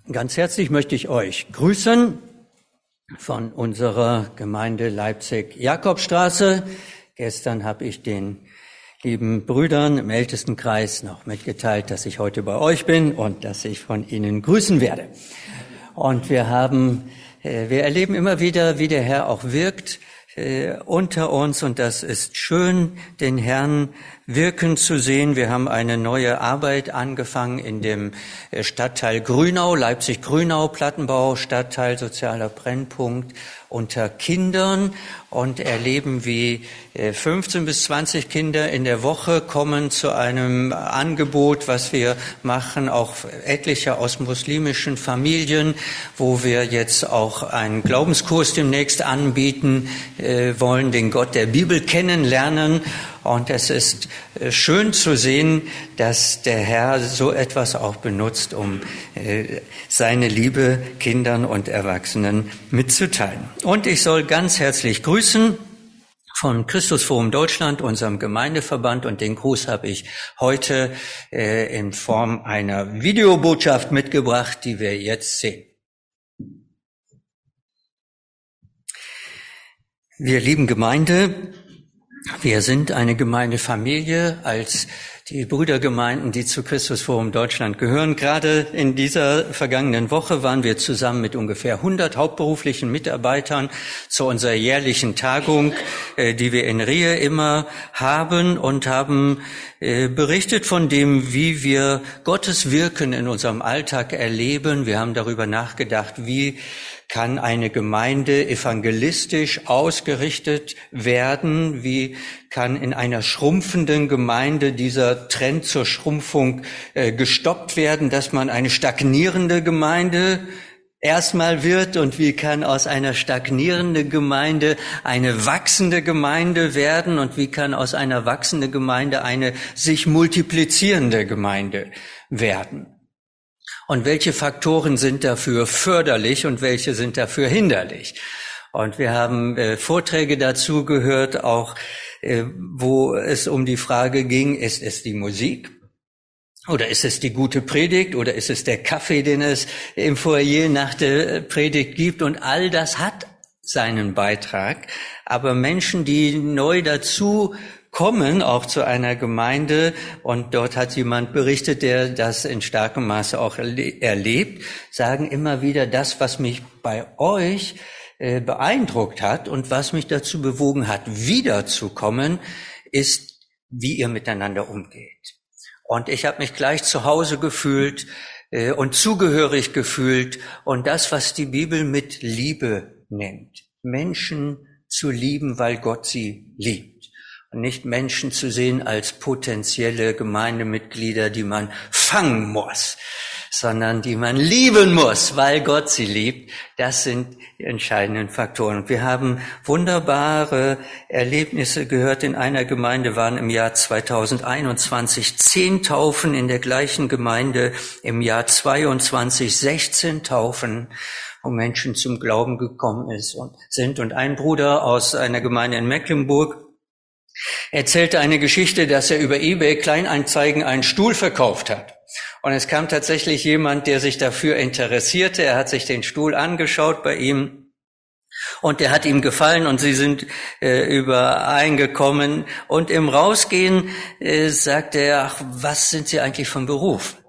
Ganz herzlich möchte ich euch grüßen von unserer Gemeinde Leipzig-Jakobstraße. Gestern habe ich den lieben Brüdern im Ältestenkreis noch mitgeteilt, dass ich heute bei euch bin und dass ich von ihnen grüßen werde. Und wir erleben immer wieder, wie der Herr auch wirkt unter uns, und das ist schön, den Herrn wirken zu sehen. Wir haben eine neue Arbeit angefangen in dem Stadtteil Grünau, Leipzig-Grünau, Plattenbau, Stadtteil sozialer Brennpunkt unter Kindern, und erleben, wie 15 bis 20 Kinder in der Woche kommen zu einem Angebot, was wir machen, auch etliche aus muslimischen Familien, wo wir jetzt auch einen Glaubenskurs demnächst anbieten wollen, den Gott der Bibel kennenlernen. Und es ist schön zu sehen, dass der Herr so etwas auch benutzt, um seine Liebe Kindern und Erwachsenen mitzuteilen. Und ich soll ganz herzlich grüßen von Christusforum Deutschland, unserem Gemeindeverband, und den Gruß habe ich heute in Form einer Videobotschaft mitgebracht, die wir jetzt sehen. Wir lieben Gemeinde. Wir sind eine Gemeindefamilie als die Brüdergemeinden, die zu Christusforum Deutschland gehören. Gerade in dieser vergangenen Woche waren wir zusammen mit ungefähr 100 hauptberuflichen Mitarbeitern zu unserer jährlichen Tagung, die wir in Rehe immer haben, und haben berichtet von dem, wie wir Gottes Wirken in unserem Alltag erleben. Wir haben darüber nachgedacht, wie kann eine Gemeinde evangelistisch ausgerichtet werden? Wie kann in einer schrumpfenden Gemeinde dieser Trend zur Schrumpfung gestoppt werden, dass man eine stagnierende Gemeinde erstmal wird? Und wie kann aus einer stagnierenden Gemeinde eine wachsende Gemeinde werden? Und wie kann aus einer wachsenden Gemeinde eine sich multiplizierende Gemeinde werden? Und welche Faktoren sind dafür förderlich und welche sind dafür hinderlich? Und wir haben Vorträge dazu gehört, auch wo es um die Frage ging, ist es die Musik? Oder ist es die gute Predigt? Oder ist es der Kaffee, den es im Foyer nach der Predigt gibt? Und all das hat seinen Beitrag. Aber Menschen, die neu dazu kommen, auch zu einer Gemeinde, und dort hat jemand berichtet, der das in starkem Maße auch erlebt, sagen immer wieder, das, was mich bei euch beeindruckt hat und was mich dazu bewogen hat, wiederzukommen, ist, wie ihr miteinander umgeht. Und ich habe mich gleich zu Hause gefühlt und zugehörig gefühlt, und das, was die Bibel mit Liebe nennt, Menschen zu lieben, weil Gott sie liebt. Und nicht Menschen zu sehen als potenzielle Gemeindemitglieder, die man fangen muss, sondern die man lieben muss, weil Gott sie liebt. Das sind die entscheidenden Faktoren. Und wir haben wunderbare Erlebnisse gehört. In einer Gemeinde waren im Jahr 2021 10 Taufen, in der gleichen Gemeinde im Jahr 22 16 Taufen, wo Menschen zum Glauben gekommen sind. Und ein Bruder aus einer Gemeinde in Mecklenburg erzählte eine Geschichte, dass er über eBay Kleinanzeigen einen Stuhl verkauft hat. Und es kam tatsächlich jemand, der sich dafür interessierte. Er hat sich den Stuhl angeschaut bei ihm, und der hat ihm gefallen, und sie sind übereingekommen. Und im Rausgehen sagte er, ach, was sind Sie eigentlich von Beruf?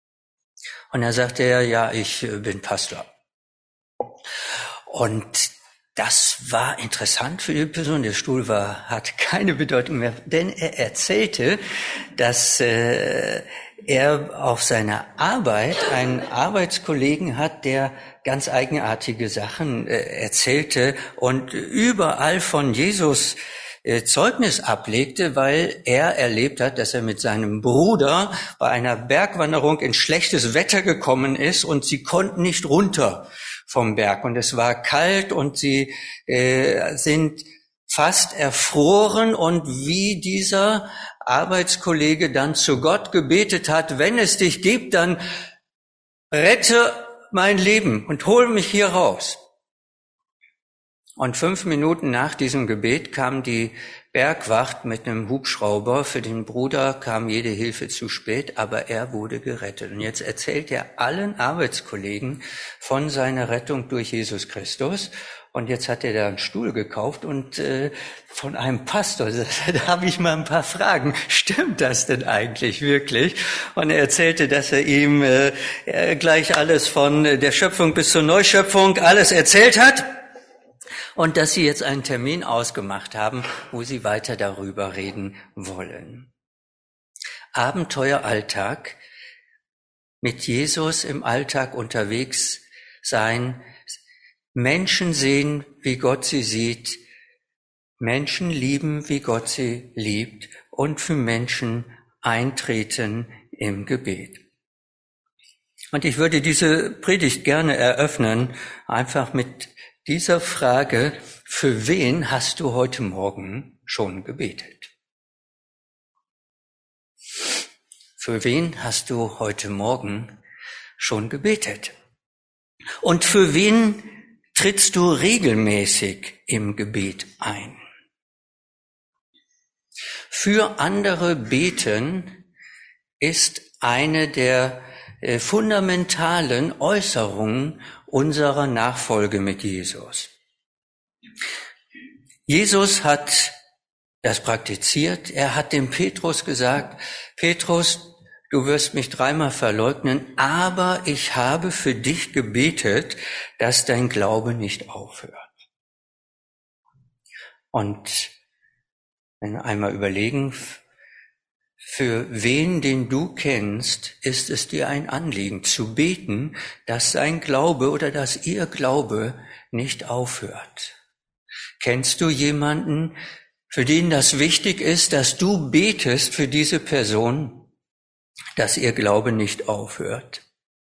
Und er sagte, ja, ich bin Pastor. Und das war interessant für die Person. Der Stuhl hat keine Bedeutung mehr, denn er erzählte, dass er auf seiner Arbeit einen Arbeitskollegen hat, der ganz eigenartige Sachen erzählte und überall von Jesus Zeugnis ablegte, weil er erlebt hat, dass er mit seinem Bruder bei einer Bergwanderung in schlechtes Wetter gekommen ist, und sie konnten nicht runter vom Berg, und es war kalt, und sie sind fast erfroren, und wie dieser Arbeitskollege dann zu Gott gebetet hat, wenn es dich gibt, dann rette mein Leben und hol mich hier raus. Und 5 Minuten nach diesem Gebet kam die Bergwacht mit einem Hubschrauber. Für den Bruder kam jede Hilfe zu spät, aber er wurde gerettet. Und jetzt erzählt er allen Arbeitskollegen von seiner Rettung durch Jesus Christus. Und jetzt hat er da einen Stuhl gekauft und von einem Pastor, da habe ich mal ein paar Fragen. Stimmt das denn eigentlich wirklich? Und er erzählte, dass er ihm gleich alles von der Schöpfung bis zur Neuschöpfung alles erzählt hat. Und dass sie jetzt einen Termin ausgemacht haben, wo sie weiter darüber reden wollen. Abenteueralltag, mit Jesus im Alltag unterwegs sein, Menschen sehen, wie Gott sie sieht, Menschen lieben, wie Gott sie liebt und für Menschen eintreten im Gebet. Und ich würde diese Predigt gerne eröffnen, einfach mit dieser Frage: Für wen hast du heute Morgen schon gebetet? Für wen hast du heute Morgen schon gebetet? Und für wen trittst du regelmäßig im Gebet ein? Für andere beten ist eine der fundamentalen Äußerungen unserer Nachfolge mit Jesus. Jesus hat das praktiziert. Er hat dem Petrus gesagt: Petrus, du wirst mich 3-mal verleugnen, aber ich habe für dich gebetet, dass dein Glaube nicht aufhört. Und wenn wir einmal überlegen, für wen, den du kennst, ist es dir ein Anliegen zu beten, dass sein Glaube oder dass ihr Glaube nicht aufhört. Kennst du jemanden, für den das wichtig ist, dass du betest für diese Person, dass ihr Glaube nicht aufhört?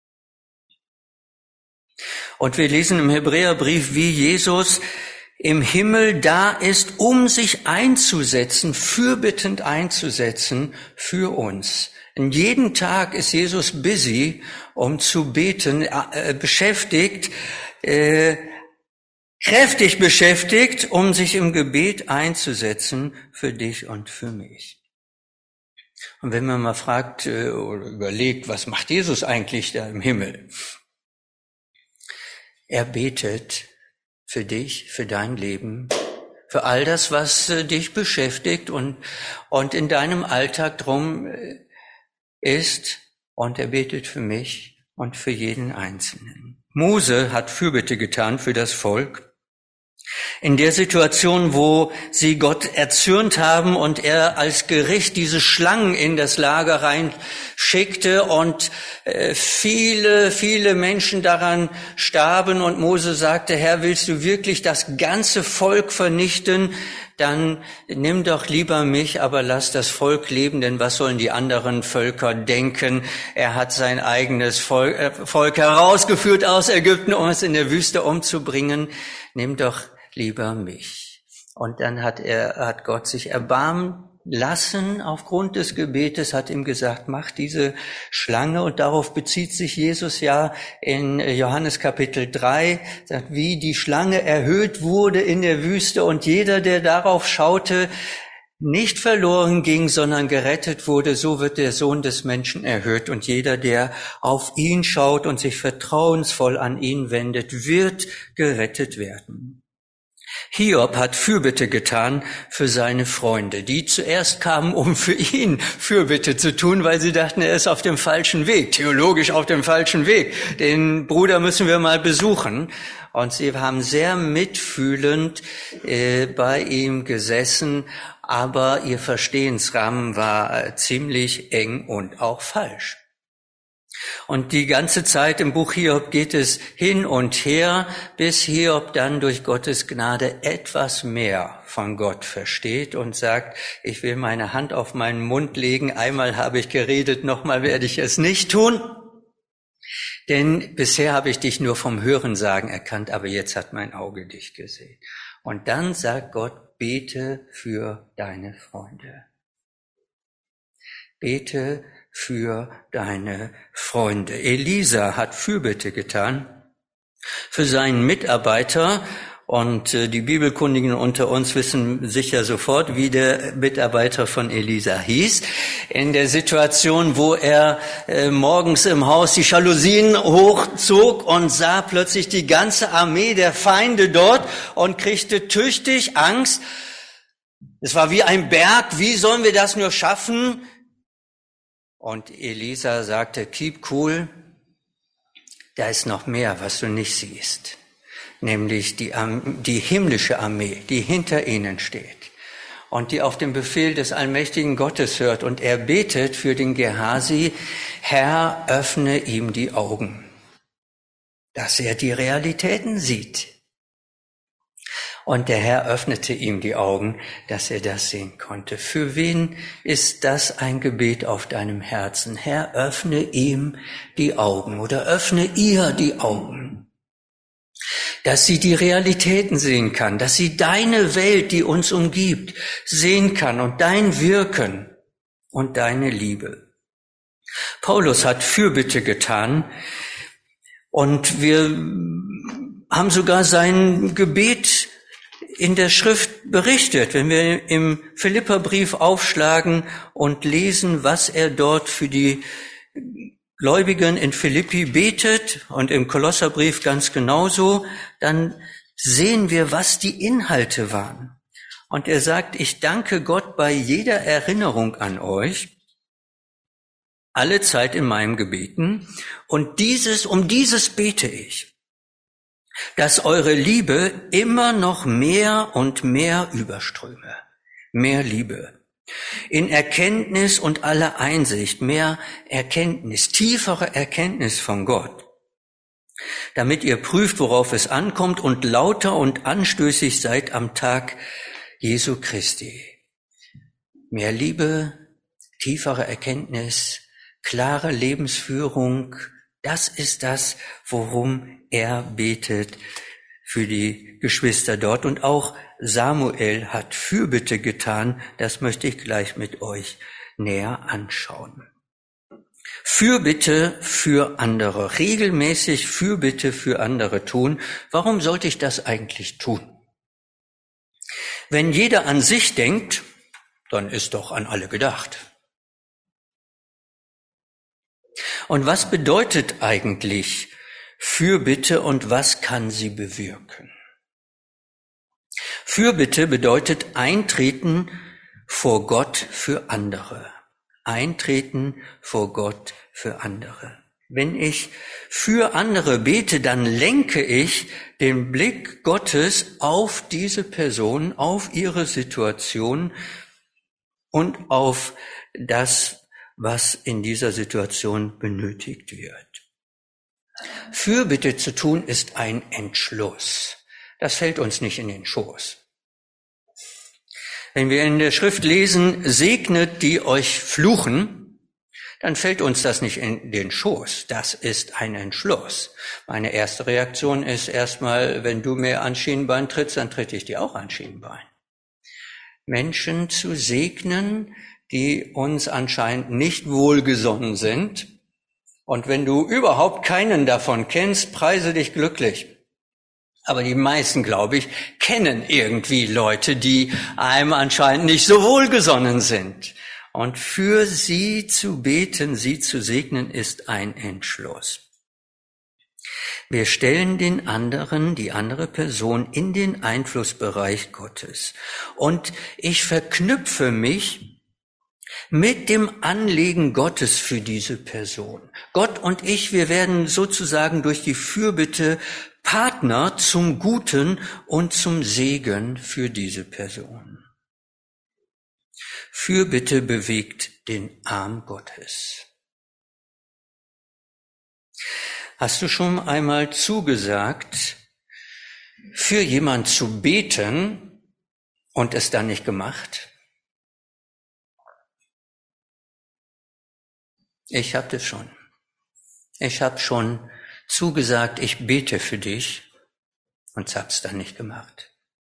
Und wir lesen im Hebräerbrief, wie Jesus im Himmel da ist, um sich einzusetzen, fürbittend einzusetzen für uns. Und jeden Tag ist Jesus busy, um zu beten, beschäftigt, kräftig beschäftigt, um sich im Gebet einzusetzen für dich und für mich. Und wenn man mal fragt oder überlegt, was macht Jesus eigentlich da im Himmel? Er betet für dich, für dein Leben, für all das, was dich beschäftigt und in deinem Alltag drum ist. Und er betet für mich und für jeden Einzelnen. Mose hat Fürbitte getan für das Volk. In der Situation, wo sie Gott erzürnt haben und er als Gericht diese Schlangen in das Lager reinschickte und viele Menschen daran starben und Mose sagte: Herr, willst du wirklich das ganze Volk vernichten? Dann nimm doch lieber mich, aber lass das Volk leben, denn was sollen die anderen Völker denken? Er hat sein eigenes Volk herausgeführt aus Ägypten, um es in der Wüste umzubringen. Nimm doch lieber mich. Und dann hat Gott sich erbarmen lassen aufgrund des Gebetes, hat ihm gesagt: mach diese Schlange. Und darauf bezieht sich Jesus ja in Johannes Kapitel 3, sagt, wie die Schlange erhöht wurde in der Wüste und jeder, der darauf schaute, nicht verloren ging, sondern gerettet wurde, so wird der Sohn des Menschen erhöht. Und jeder, der auf ihn schaut und sich vertrauensvoll an ihn wendet, wird gerettet werden. Hiob hat Fürbitte getan für seine Freunde, die zuerst kamen, um für ihn Fürbitte zu tun, weil sie dachten, er ist auf dem falschen Weg, theologisch auf dem falschen Weg. Den Bruder müssen wir mal besuchen. Und sie haben sehr mitfühlend bei ihm gesessen, aber ihr Verstehensrahmen war ziemlich eng und auch falsch. Und die ganze Zeit im Buch Hiob geht es hin und her, bis Hiob dann durch Gottes Gnade etwas mehr von Gott versteht und sagt: Ich will meine Hand auf meinen Mund legen, einmal habe ich geredet, nochmal werde ich es nicht tun. Denn bisher habe ich dich nur vom Hörensagen erkannt, aber jetzt hat mein Auge dich gesehen. Und dann sagt Gott: Bete für deine Freunde. Bete für deine Freunde. Elisa hat Fürbitte getan für seinen Mitarbeiter Und die Bibelkundigen unter uns wissen sicher sofort, wie der Mitarbeiter von Elisa hieß. In der Situation, wo er morgens im Haus die Jalousien hochzog und sah plötzlich die ganze Armee der Feinde dort und kriegte tüchtig Angst. Es war wie ein Berg, wie sollen wir das nur schaffen? Und Elisa sagte, keep cool, da ist noch mehr, was du nicht siehst. Nämlich die himmlische Armee, die hinter ihnen steht und die auf den Befehl des allmächtigen Gottes hört. Und er betet für den Gehasi, Herr, öffne ihm die Augen, dass er die Realitäten sieht. Und der Herr öffnete ihm die Augen, dass er das sehen konnte. Für wen ist das ein Gebet auf deinem Herzen? Herr, öffne ihm die Augen oder öffne ihr die Augen, dass sie die Realitäten sehen kann, dass sie deine Welt, die uns umgibt, sehen kann und dein Wirken und deine Liebe. Paulus hat Fürbitte getan und wir haben sogar sein Gebet in der Schrift berichtet, wenn wir im Philipperbrief aufschlagen und lesen, was er dort für die Gläubigen in Philippi betet und im Kolosserbrief ganz genauso, dann sehen wir, was die Inhalte waren. Und er sagt, ich danke Gott bei jeder Erinnerung an euch, alle Zeit in meinem Gebeten, und um dieses bete ich, dass eure Liebe immer noch mehr und mehr überströme, mehr Liebe. In Erkenntnis und aller Einsicht, mehr Erkenntnis, tiefere Erkenntnis von Gott, damit ihr prüft, worauf es ankommt und lauter und anstößig seid am Tag Jesu Christi. Mehr Liebe, tiefere Erkenntnis, klare Lebensführung, das ist das, worum er betet für die Geschwister dort. Und auch Samuel hat Fürbitte getan, das möchte ich gleich mit euch näher anschauen. Fürbitte für andere, regelmäßig Fürbitte für andere tun. Warum sollte ich das eigentlich tun? Wenn jeder an sich denkt, dann ist doch an alle gedacht. Und was bedeutet eigentlich Fürbitte und was kann sie bewirken? Fürbitte bedeutet Eintreten vor Gott für andere. Eintreten vor Gott für andere. Wenn ich für andere bete, dann lenke ich den Blick Gottes auf diese Person, auf ihre Situation und auf das, was in dieser Situation benötigt wird. Fürbitte zu tun ist ein Entschluss. Das fällt uns nicht in den Schoß. Wenn wir in der Schrift lesen, segnet die euch fluchen, dann fällt uns das nicht in den Schoß. Das ist ein Entschluss. Meine erste Reaktion ist erstmal, wenn du mir ans Schienbein trittst, dann tritt ich dir auch ans Schienbein. Menschen zu segnen, die uns anscheinend nicht wohlgesonnen sind. Und wenn du überhaupt keinen davon kennst, preise dich glücklich. Aber die meisten, glaube ich, kennen irgendwie Leute, die einem anscheinend nicht so wohlgesonnen sind. Und für sie zu beten, sie zu segnen, ist ein Entschluss. Wir stellen den anderen, die andere Person in den Einflussbereich Gottes. Und ich verknüpfe mich mit dem Anliegen Gottes für diese Person. Gott und ich, wir werden sozusagen durch die Fürbitte Partner zum Guten und zum Segen für diese Person. Fürbitte bewegt den Arm Gottes. Hast du schon einmal zugesagt, für jemand zu beten und es dann nicht gemacht? Ich habe das schon. Ich habe schon zugesagt, ich bete für dich und hab's dann nicht gemacht.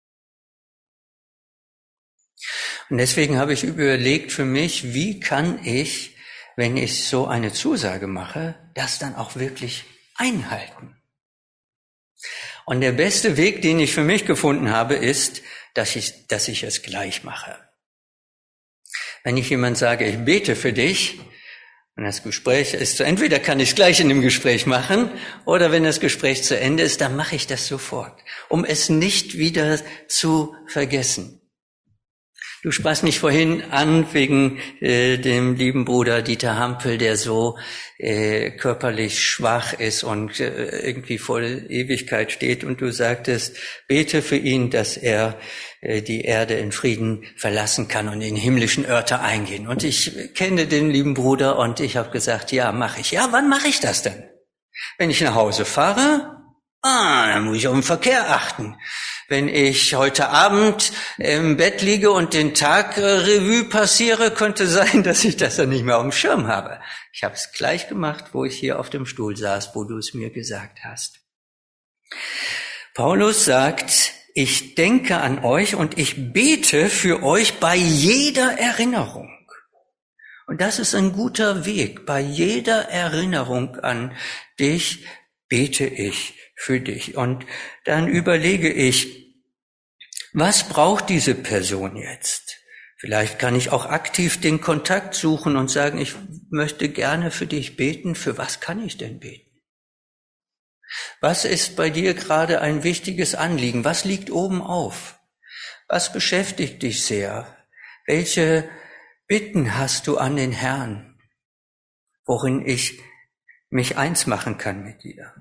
Und deswegen habe ich überlegt für mich, wie kann ich, wenn ich so eine Zusage mache, das dann auch wirklich einhalten? Und der beste Weg, den ich für mich gefunden habe, ist, dass ich es gleich mache. Wenn ich jemand sage, ich bete für dich, und das Gespräch ist so, entweder kann ich es gleich in dem Gespräch machen, oder wenn das Gespräch zu Ende ist, dann mache ich das sofort, um es nicht wieder zu vergessen. Du sprachst mich vorhin an wegen dem lieben Bruder Dieter Hampel, der so körperlich schwach ist und irgendwie vor der Ewigkeit steht. Und du sagtest, bete für ihn, dass er die Erde in Frieden verlassen kann und in himmlischen Örter eingehen. Und ich kenne den lieben Bruder und ich habe gesagt, ja, mache ich. Ja, wann mache ich das denn? Wenn ich nach Hause fahre? Dann muss ich auf den Verkehr achten. Wenn ich heute Abend im Bett liege und den Tag Revue passiere, könnte sein, dass ich das dann nicht mehr auf dem Schirm habe. Ich habe es gleich gemacht, wo ich hier auf dem Stuhl saß, wo du es mir gesagt hast. Paulus sagt, ich denke an euch und ich bete für euch bei jeder Erinnerung. Und das ist ein guter Weg. Bei jeder Erinnerung an dich bete ich für dich. Und dann überlege ich, was braucht diese Person jetzt? Vielleicht kann ich auch aktiv den Kontakt suchen und sagen, ich möchte gerne für dich beten. Für was kann ich denn beten? Was ist bei dir gerade ein wichtiges Anliegen? Was liegt oben auf? Was beschäftigt dich sehr? Welche Bitten hast du an den Herrn, worin ich mich eins machen kann mit dir?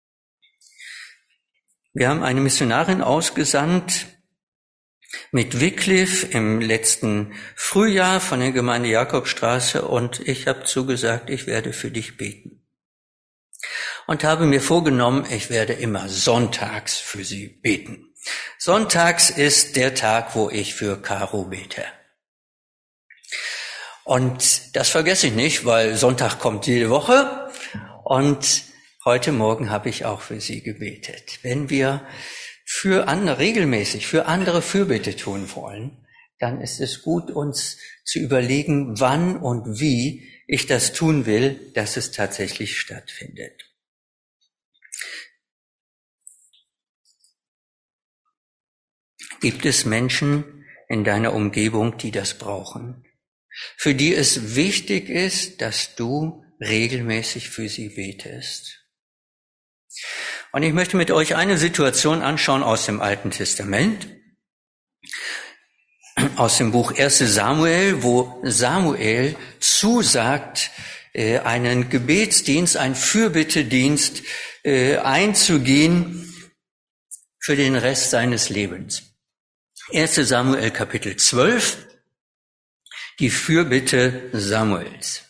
Wir haben eine Missionarin ausgesandt mit Wycliffe im letzten Frühjahr von der Gemeinde Jakobstraße und ich habe zugesagt, ich werde für dich beten. Und habe mir vorgenommen, ich werde immer sonntags für sie beten. Sonntags ist der Tag, wo ich für Caro bete. Und das vergesse ich nicht, weil Sonntag kommt jede Woche und heute Morgen habe ich auch für sie gebetet. Wenn wir für andere regelmäßig für andere Fürbitte tun wollen, dann ist es gut, uns zu überlegen, wann und wie ich das tun will, dass es tatsächlich stattfindet. Gibt es Menschen in deiner Umgebung, die das brauchen, für die es wichtig ist, dass du regelmäßig für sie betest? Und ich möchte mit euch eine Situation anschauen aus dem Alten Testament, aus dem Buch 1. Samuel, wo Samuel zusagt, einen Gebetsdienst, einen Fürbittedienst einzugehen für den Rest seines Lebens. 1. Samuel Kapitel 12, die Fürbitte Samuels.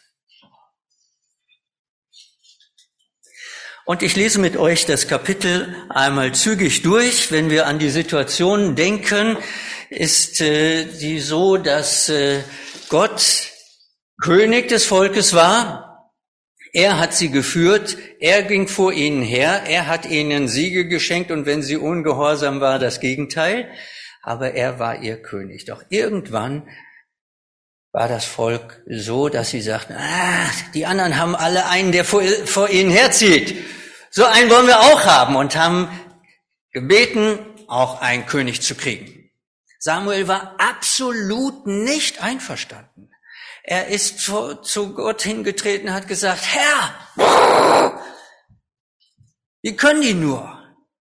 Und ich lese mit euch das Kapitel einmal zügig durch. Wenn wir an die Situation denken, ist die so, dass Gott König des Volkes war. Er hat sie geführt, er ging vor ihnen her, er hat ihnen Siege geschenkt und wenn sie ungehorsam war, das Gegenteil. Aber er war ihr König. Doch irgendwann war das Volk so, dass sie sagten, die anderen haben alle einen, der vor ihnen herzieht. So einen wollen wir auch haben und haben gebeten, auch einen König zu kriegen. Samuel war absolut nicht einverstanden. Er ist zu Gott hingetreten und hat gesagt, Herr, wie können die nur?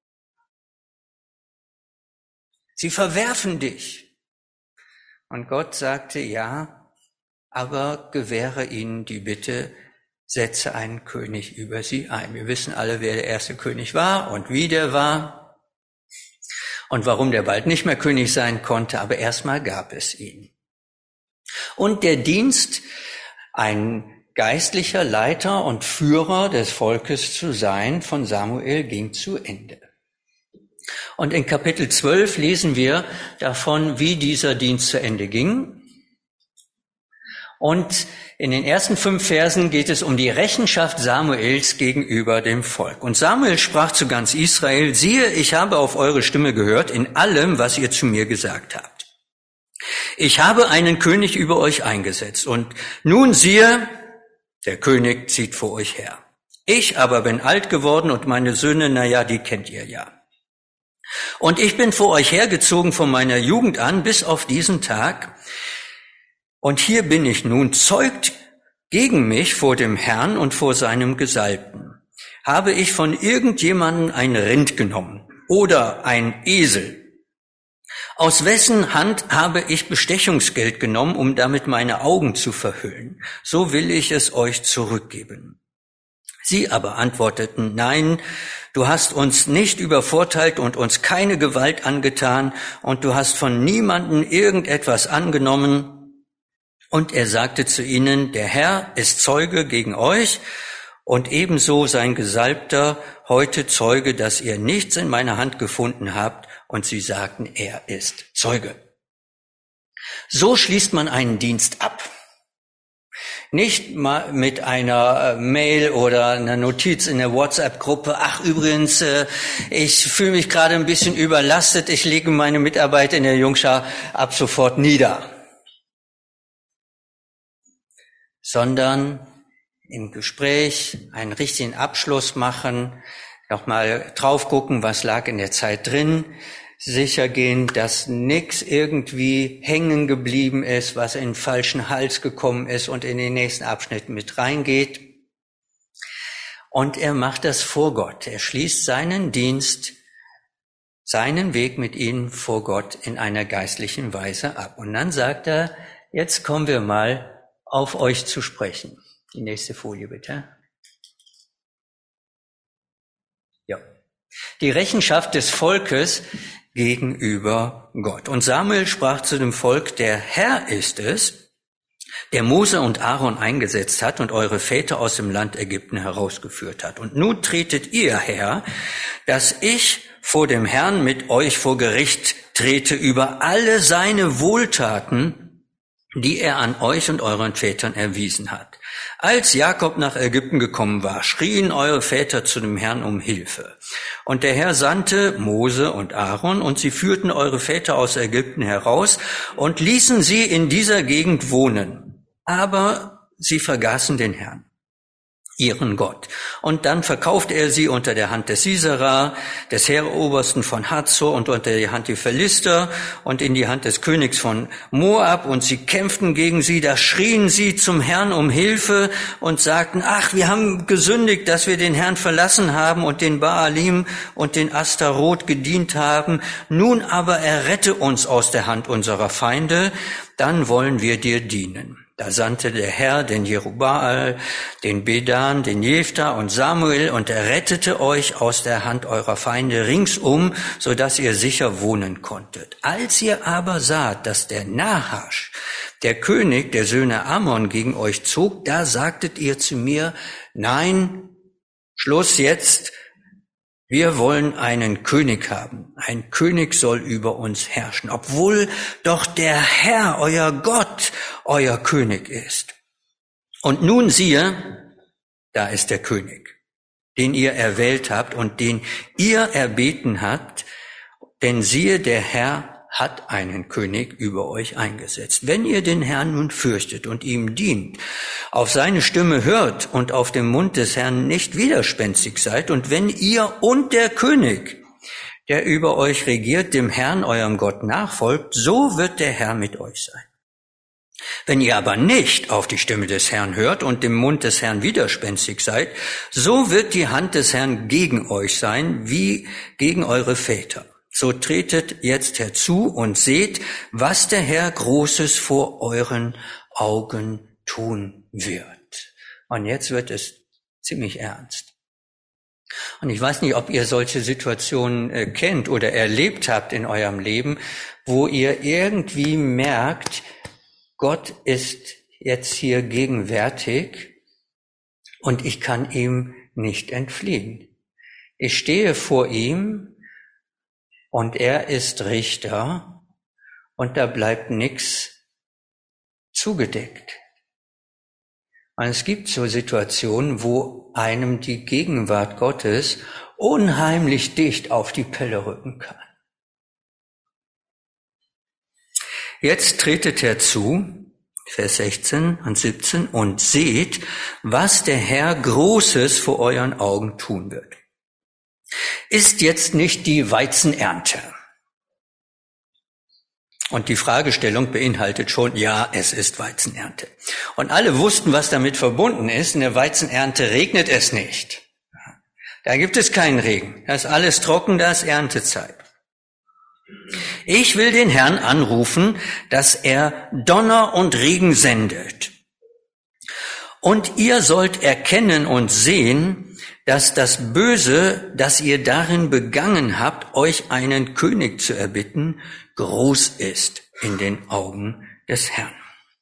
Sie verwerfen dich. Und Gott sagte, ja, aber gewähre ihnen die Bitte, setze einen König über sie ein. Wir wissen alle, wer der erste König war und wie der war und warum der bald nicht mehr König sein konnte, aber erstmal gab es ihn. Und der Dienst, ein geistlicher Leiter und Führer des Volkes zu sein, von Samuel ging zu Ende. Und in Kapitel 12 lesen wir davon, wie dieser Dienst zu Ende ging. Und in den ersten 5 Versen geht es um die Rechenschaft Samuels gegenüber dem Volk. Und Samuel sprach zu ganz Israel, siehe, ich habe auf eure Stimme gehört in allem, was ihr zu mir gesagt habt. Ich habe einen König über euch eingesetzt und nun siehe, der König zieht vor euch her. Ich aber bin alt geworden und meine Söhne, die kennt ihr ja. Und ich bin vor euch hergezogen von meiner Jugend an bis auf diesen Tag. Und hier bin ich nun, zeugt gegen mich vor dem Herrn und vor seinem Gesalbten. Habe ich von irgendjemandem ein Rind genommen oder ein Esel? Aus wessen Hand habe ich Bestechungsgeld genommen, um damit meine Augen zu verhüllen? So will ich es euch zurückgeben. Sie aber antworteten, nein, du hast uns nicht übervorteilt und uns keine Gewalt angetan und du hast von niemandem irgendetwas angenommen. Und er sagte zu ihnen, der Herr ist Zeuge gegen euch und ebenso sein Gesalbter heute Zeuge, dass ihr nichts in meiner Hand gefunden habt. Und sie sagten, er ist Zeuge. So schließt man einen Dienst ab. Nicht mal mit einer Mail oder einer Notiz in der WhatsApp-Gruppe. Ach, übrigens, ich fühle mich gerade ein bisschen überlastet. Ich lege meine Mitarbeit in der Jungschar ab sofort nieder. Sondern im Gespräch einen richtigen Abschluss machen, nochmal drauf gucken, was lag in der Zeit drin, sicher gehen, dass nichts irgendwie hängen geblieben ist, was in den falschen Hals gekommen ist und in den nächsten Abschnitt mit reingeht. Und er macht das vor Gott. Er schließt seinen Dienst, seinen Weg mit ihnen vor Gott in einer geistlichen Weise ab. Und dann sagt er, jetzt kommen wir mal auf euch zu sprechen. Die nächste Folie bitte. Ja. Die Rechenschaft des Volkes gegenüber Gott. Und Samuel sprach zu dem Volk, der Herr ist es, der Mose und Aaron eingesetzt hat und eure Väter aus dem Land Ägypten herausgeführt hat. Und nun tretet ihr, Herr, dass ich vor dem Herrn mit euch vor Gericht trete über alle seine Wohltaten, die er an euch und euren Vätern erwiesen hat. Als Jakob nach Ägypten gekommen war, schrien eure Väter zu dem Herrn um Hilfe. Und der Herr sandte Mose und Aaron, und sie führten eure Väter aus Ägypten heraus und ließen sie in dieser Gegend wohnen. Aber sie vergaßen den Herrn, ihren Gott. Und dann verkaufte er sie unter der Hand des Sisera, des Heerobersten von Hazor, und unter die Hand der Philister und in die Hand des Königs von Moab. Und sie kämpften gegen sie, da schrien sie zum Herrn um Hilfe und sagten, ach, wir haben gesündigt, dass wir den Herrn verlassen haben und den Baalim und den Astaroth gedient haben. Nun aber errette uns aus der Hand unserer Feinde, dann wollen wir dir dienen. Da sandte der Herr den Jerubbaal, den Bedan, den Jephtha und Samuel, und er rettete euch aus der Hand eurer Feinde ringsum, so dass ihr sicher wohnen konntet. Als ihr aber saht, dass der Nahasch, der König der Söhne Ammon, gegen euch zog, da sagtet ihr zu mir, nein, Schluss jetzt, wir wollen einen König haben. Ein König soll über uns herrschen, obwohl doch der Herr, euer Gott, euer König ist. Und nun siehe, da ist der König, den ihr erwählt habt und den ihr erbeten habt, denn siehe, der Herr hat einen König über euch eingesetzt. Wenn ihr den Herrn nun fürchtet und ihm dient, auf seine Stimme hört und auf dem Mund des Herrn nicht widerspenstig seid, und wenn ihr und der König, der über euch regiert, dem Herrn, eurem Gott, nachfolgt, so wird der Herr mit euch sein. Wenn ihr aber nicht auf die Stimme des Herrn hört und dem Mund des Herrn widerspenstig seid, so wird die Hand des Herrn gegen euch sein, wie gegen eure Väter. So tretet jetzt herzu und seht, was der Herr Großes vor euren Augen tun wird. Und jetzt wird es ziemlich ernst. Und ich weiß nicht, ob ihr solche Situationen kennt oder erlebt habt in eurem Leben, wo ihr irgendwie merkt, Gott ist jetzt hier gegenwärtig und ich kann ihm nicht entfliehen. Ich stehe vor ihm und er ist Richter und da bleibt nichts zugedeckt. Und es gibt so Situationen, wo einem die Gegenwart Gottes unheimlich dicht auf die Pelle rücken kann. Jetzt tretet herzu, Vers 16 und 17, und seht, was der Herr Großes vor euren Augen tun wird. ist jetzt nicht die Weizenernte. Und die Fragestellung beinhaltet schon, ja, es ist Weizenernte. Und alle wussten, was damit verbunden ist. In der Weizenernte regnet es nicht. Da gibt es keinen Regen. Da ist alles trocken, da ist Erntezeit. Ich will den Herrn anrufen, dass er Donner und Regen sendet. Und ihr sollt erkennen und sehen, dass das Böse, das ihr darin begangen habt, euch einen König zu erbitten, groß ist in den Augen des Herrn.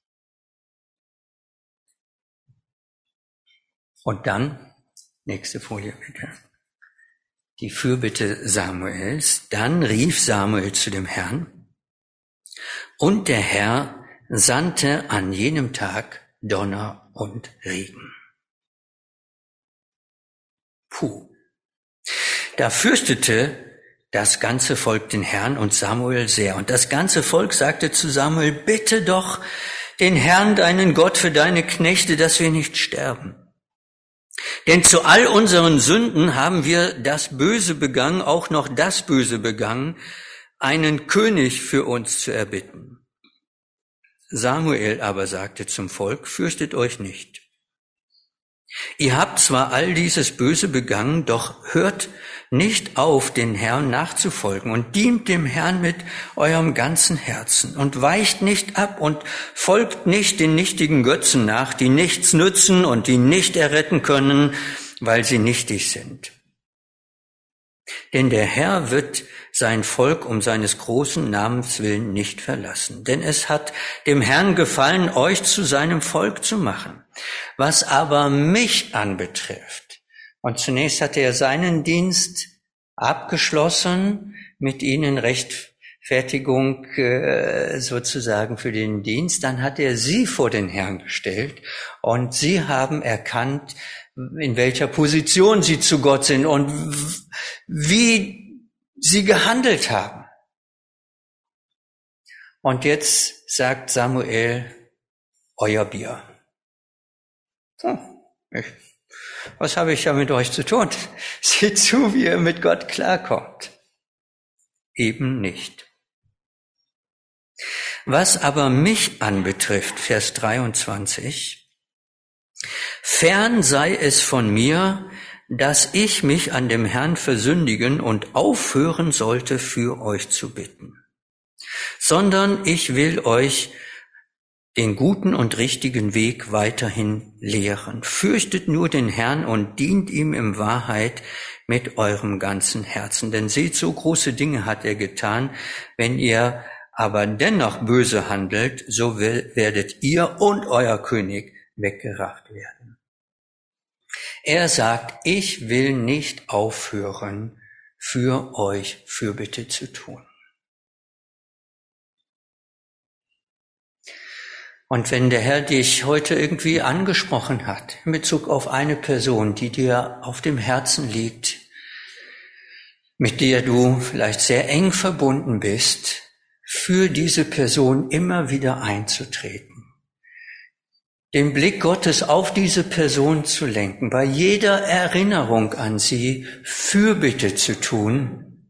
Und dann, nächste Folie bitte, die Fürbitte Samuels. Dann rief Samuel zu dem Herrn, und der Herr sandte an jenem Tag Donner und Regen. Puh. Da fürchtete das ganze Volk den Herrn und Samuel sehr. Und das ganze Volk sagte zu Samuel, bitte doch den Herrn, deinen Gott, für deine Knechte, dass wir nicht sterben. Denn zu all unseren Sünden haben wir das Böse begangen, auch noch das Böse begangen, einen König für uns zu erbitten. Samuel aber sagte zum Volk, fürchtet euch nicht. Ihr habt zwar all dieses Böse begangen, doch hört nicht auf, den Herrn nachzufolgen und dient dem Herrn mit eurem ganzen Herzen und weicht nicht ab und folgt nicht den nichtigen Götzen nach, die nichts nützen und die nicht erretten können, weil sie nichtig sind. Denn der Herr wird sein Volk um seines großen Namens willen nicht verlassen. Denn es hat dem Herrn gefallen, euch zu seinem Volk zu machen. Was aber mich anbetrifft, und zunächst hat er seinen Dienst abgeschlossen, mit ihnen Rechtfertigung sozusagen für den Dienst, dann hat er sie vor den Herrn gestellt und sie haben erkannt, in welcher Position sie zu Gott sind und wie sie gehandelt haben. Und jetzt sagt Samuel, euer Bier. Was habe ich ja mit euch zu tun? Seht zu, wie ihr mit Gott klarkommt. Eben nicht. Was aber mich anbetrifft, Vers 23, fern sei es von mir, dass ich mich an dem Herrn versündigen und aufhören sollte, für euch zu bitten, sondern ich will euch den guten und richtigen Weg weiterhin lehren. Fürchtet nur den Herrn und dient ihm in Wahrheit mit eurem ganzen Herzen. Denn seht, so große Dinge hat er getan. Wenn ihr aber dennoch böse handelt, so werdet ihr und euer König weggerafft werden. Er sagt, ich will nicht aufhören, für euch Fürbitte zu tun. Und wenn der Herr dich heute irgendwie angesprochen hat, in Bezug auf eine Person, die dir auf dem Herzen liegt, mit der du vielleicht sehr eng verbunden bist, für diese Person immer wieder einzutreten, den Blick Gottes auf diese Person zu lenken, bei jeder Erinnerung an sie Fürbitte zu tun,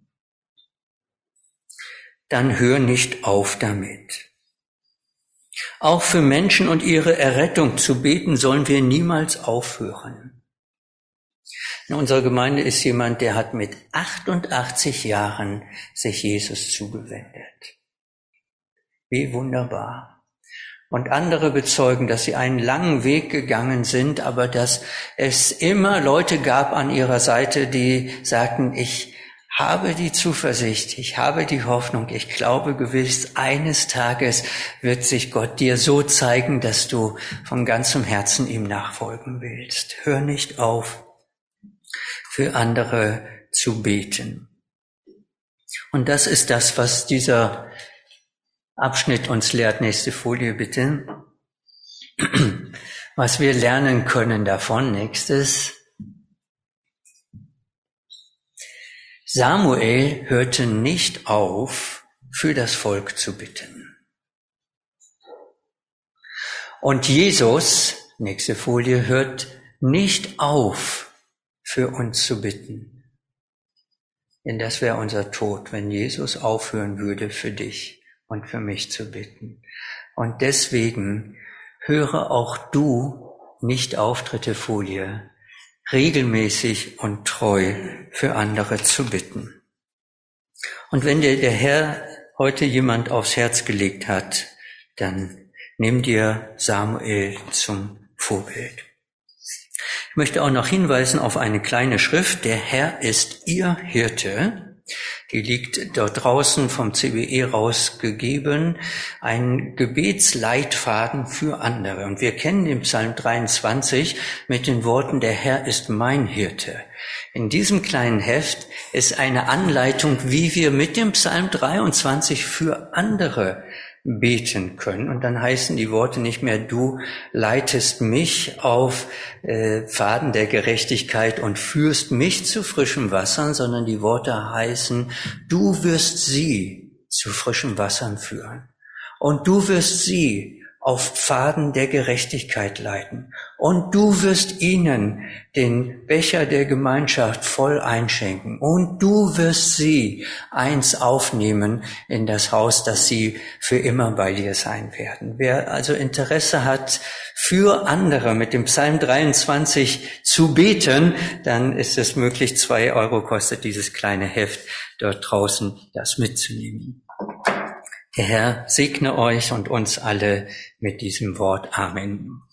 dann hör nicht auf damit. Auch für Menschen und ihre Errettung zu beten sollen wir niemals aufhören. In unserer Gemeinde ist jemand, der hat mit 88 Jahren sich Jesus zugewendet. Wie wunderbar. Und andere bezeugen, dass sie einen langen Weg gegangen sind, aber dass es immer Leute gab an ihrer Seite, die sagten, ich habe die Zuversicht, ich habe die Hoffnung, ich glaube gewiss, eines Tages wird sich Gott dir so zeigen, dass du von ganzem Herzen ihm nachfolgen willst. Hör nicht auf, für andere zu beten. Und das ist das, was dieser Abschnitt uns lehrt. Nächste Folie bitte. Was wir lernen können davon. Nächstes. Samuel hörte nicht auf, für das Volk zu bitten. Und Jesus, nächste Folie, hört nicht auf, für uns zu bitten. Denn das wäre unser Tod, wenn Jesus aufhören würde, für dich und für mich zu bitten. Und deswegen höre auch du nicht auf, dritte Folie, regelmäßig und treu für andere zu bitten. Und wenn dir der Herr heute jemand aufs Herz gelegt hat, dann nimm dir Samuel zum Vorbild. Ich möchte auch noch hinweisen auf eine kleine Schrift. Der Herr ist ihr Hirte. Die liegt dort draußen vom CBE rausgegeben. Ein Gebetsleitfaden für andere. Und wir kennen den Psalm 23 mit den Worten, der Herr ist mein Hirte. In diesem kleinen Heft ist eine Anleitung, wie wir mit dem Psalm 23 für andere beten können. Und dann heißen die Worte nicht mehr, du leitest mich auf Pfaden der Gerechtigkeit und führst mich zu frischem Wassern, sondern die Worte heißen, du wirst sie zu frischen Wassern führen. Und du wirst sie auf Pfaden der Gerechtigkeit leiten. Und du wirst ihnen den Becher der Gemeinschaft voll einschenken. Und du wirst sie eins aufnehmen in das Haus, dass sie für immer bei dir sein werden. Wer also Interesse hat, für andere mit dem Psalm 23 zu beten, dann ist es möglich, 2 Euro kostet dieses kleine Heft dort draußen, das mitzunehmen. Der Herr segne euch und uns alle mit diesem Wort. Amen.